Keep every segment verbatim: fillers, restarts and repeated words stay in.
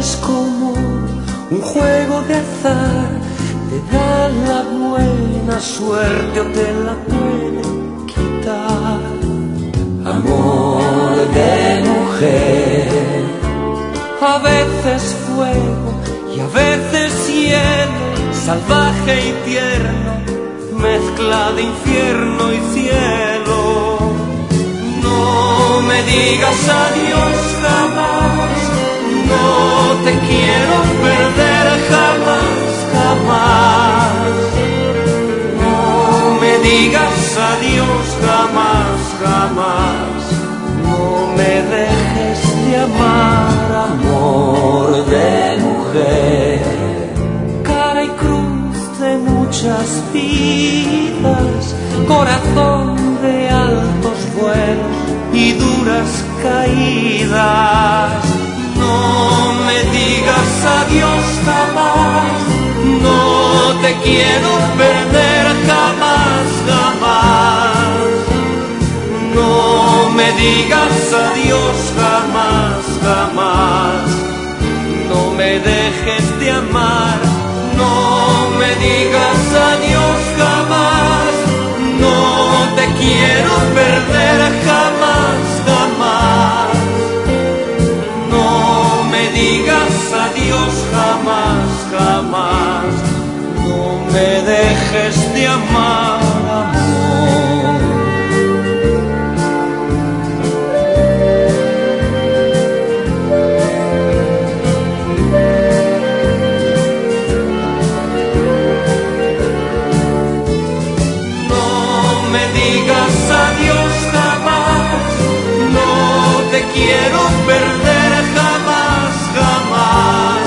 es como un juego de azar, te da la buena suerte o te la puede quitar. Amor de mujer, a veces fuego y a veces cielo, salvaje y tierno, mezcla de infierno y cielo. No me digas adiós jamás, no te quiero perder jamás, jamás. No me digas adiós jamás, jamás. No me dejes de amar, amor de mujer. Cara y cruz de muchas vidas, corazón de altos vuelos y duras caídas. No me digas adiós jamás, no te quiero perder jamás, jamás. No me digas adiós jamás, jamás. No me dejes de amar, no me digas adiós jamás. No te quiero perder jamás, jamás. No me digas adiós jamás, jamás. No me dejes de amar, amor. No me digas adiós jamás, no te quiero perder jamás, jamás.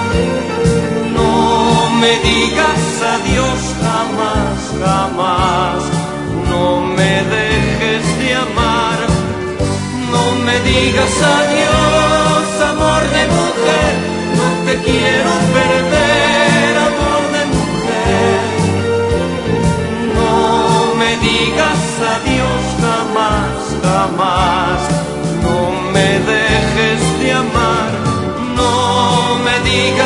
No me digas adiós jamás, jamás. No me dejes de amar, no me digas adiós, amor de mujer. No te quiero perder, amor de mujer. No me digas adiós jamás, jamás. No me dejes de amar, no me digas